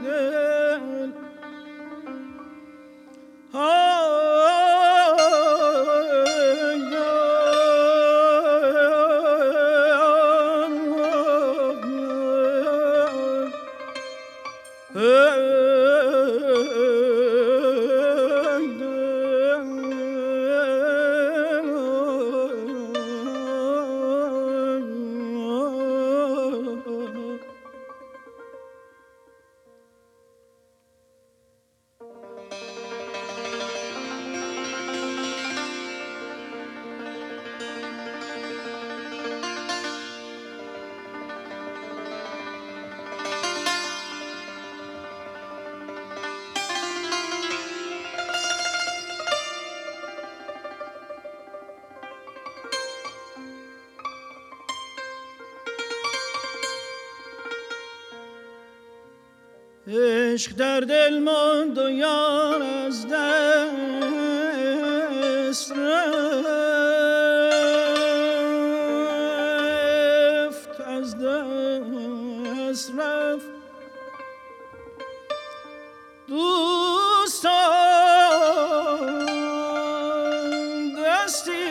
دل عشق در دل ماند و یار از دست رفت از دست رفت دوستان دستی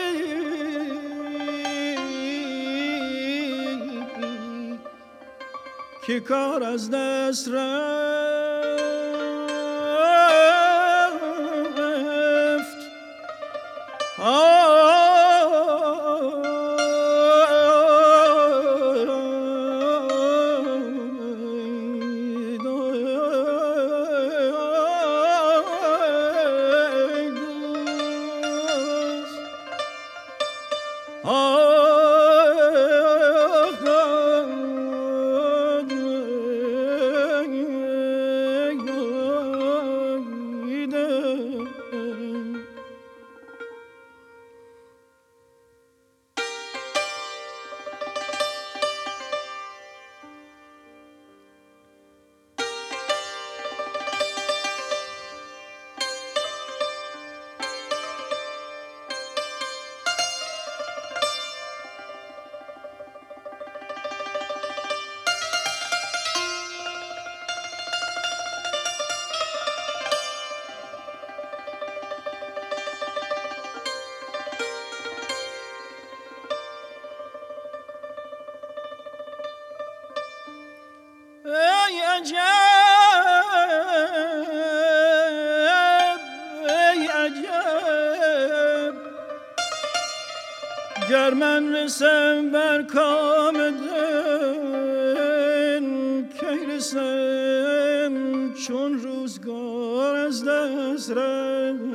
که کار از دست رفت ای عجب ای عجب گر من رسم بر کام دل کی رسم چون روزگار از دست رفت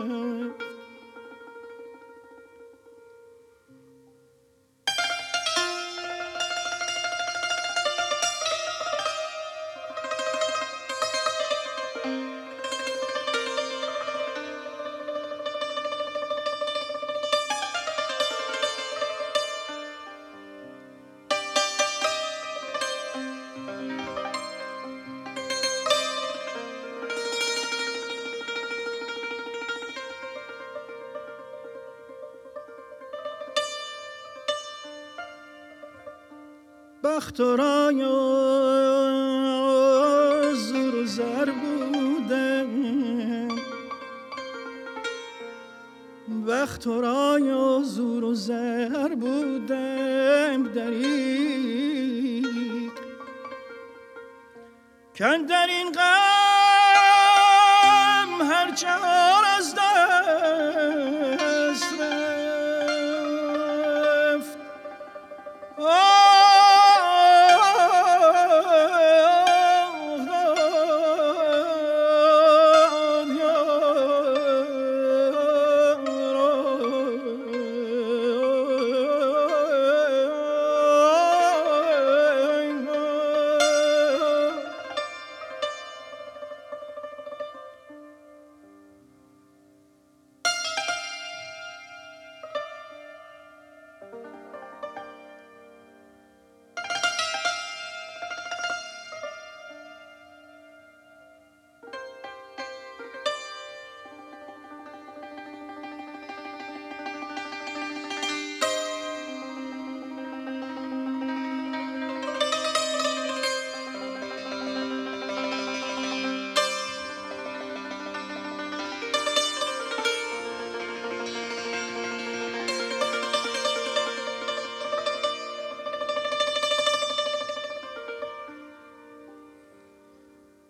بخت و رای و زور و زر بودم بخت و رای و زور و زر بودم دریغ کن در این غم هر چه